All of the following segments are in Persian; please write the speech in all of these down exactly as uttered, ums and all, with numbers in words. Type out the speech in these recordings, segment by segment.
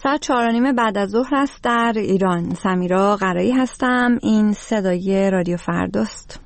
ساعت چهار و نیم بعد از ظهر است در ایران. سمیرا قرایی هستم. این صدای رادیو فرداست.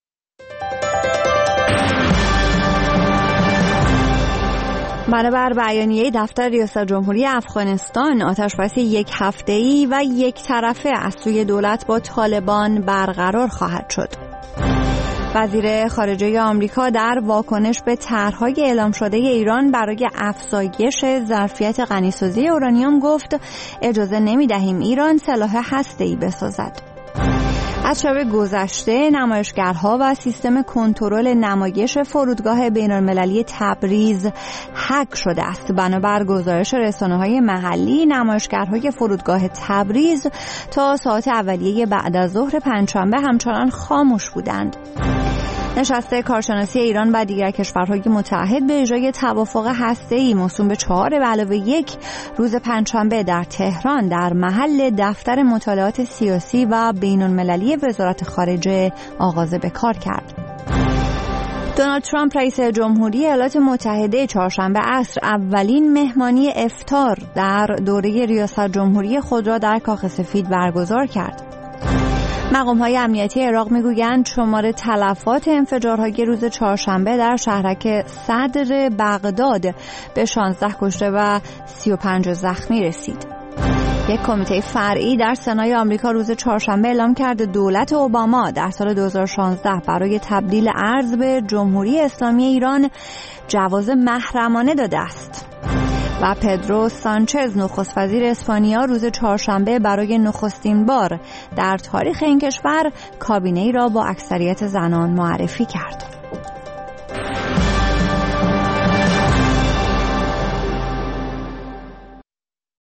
بنابر بیانیه دفتر ریاست جمهوری افغانستان، آتشبسی یک هفته‌ای و یک طرفه از سوی دولت با طالبان برقرار خواهد شد. وزیر خارجه آمریکا در واکنش به طرح‌های اعلام شده ایران برای افزایش ظرفیت غنیسازی اورانیوم گفت اجازه نمی‌دهیم ایران سلاح هسته‌ای بسازد. از شب گذشته نمایشگرها و سیستم کنترل نمایش فرودگاه بین‌المللی تبریز هک شده است. بنابر گزارش رسانه‌های محلی، نمایشگرهای فرودگاه تبریز تا ساعت اولیه بعد از ظهر پنجشنبه همچنان خاموش بودند. نشست کارشناسی ایران و دیگر کشورهای متحد به اجرای توافق هسته‌ای موسوم به چهار به علاوه یک روز پنجشنبه در تهران در محل دفتر مطالعات سیاسی و بین‌المللی وزارت خارجه آغاز به کار کرد. دونالد ترامپ رئیس جمهوری ایالات متحده چهارشنبه عصر اولین مهمانی افطار در دوره ریاست جمهوری خود را در کاخ سفید برگزار کرد. مقام‌های امنیتی عراق می‌گویند شمار تلفات انفجارهای روز چهارشنبه در شهرک صدر بغداد به شانزده کشته و سی و پنج زخمی رسید. یک کمیته فرعی در سنای آمریکا روز چهارشنبه اعلام کرد دولت اوباما در سال دو هزار و شانزده برای تبدیل ارز به جمهوری اسلامی ایران جواز محرمانه داده است. و پدرو سانچز نخست وزیر اسپانیا روز چهارشنبه برای نخستین بار در تاریخ این کشور کابینه‌ای را با اکثریت زنان معرفی کرد.